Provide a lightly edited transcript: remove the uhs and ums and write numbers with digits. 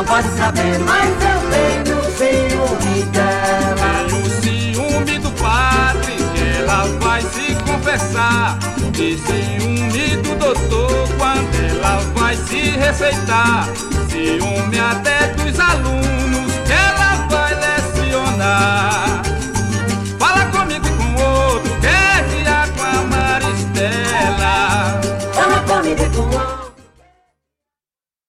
não pode saber, mas eu tenho ciúme dela. Tenho ciúme do padre, que ela vai se confessar. E ciúme do doutor, quando ela vai se receitar. Ciúme até dos alunos, que ela vai lecionar.